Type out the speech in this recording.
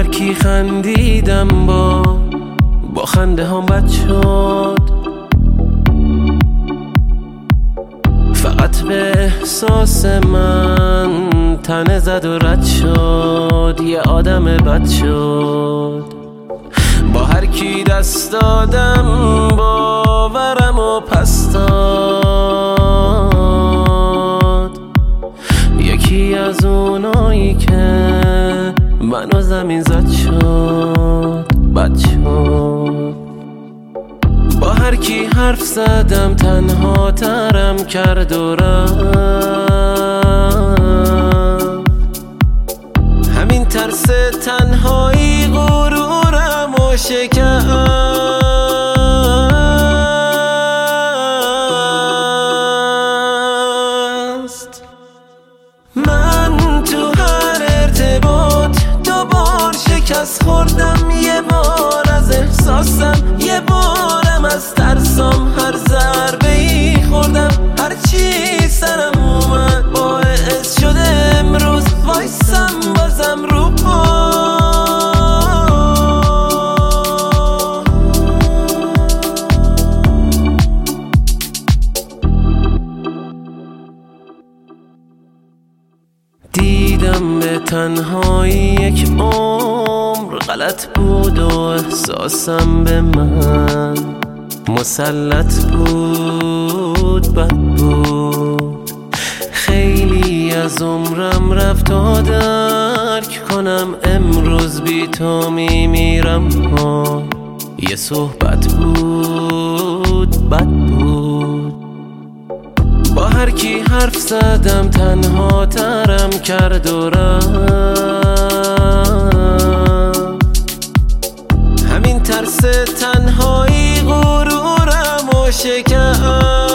کی خندیدم با خنده هم بد شد. فقط به احساس من تنه زد و رد شد. یه آدم بد شد. با هر کی دست دادم باورم و پس داد. یکی از اونایی که منو زمین زد شد بد شد. با هر کی حرف زدم تنها ترم کرد و رفت. همین ترس تنهایی غرورم و شکست. من تو هر ارتباط دوبار شکست خوردم. یه بار از احساسم، یه بارم از ترسم. هر ضربه ای خوردم، هر چی سرم اومد باعث شده امروز وایسم بازم رو پا. دیدم به تنهایی یک عمر غلط بود و احساسم به من مسلط بود بد بود. خیلی از عمرم رفت تا درک کنم امروز بی تو میمیرم. یه صحبت بود بد بود. با هر کی حرف زدم تنها ترم کرد و رفت. همین ترس تنهایی غرورم و شکست.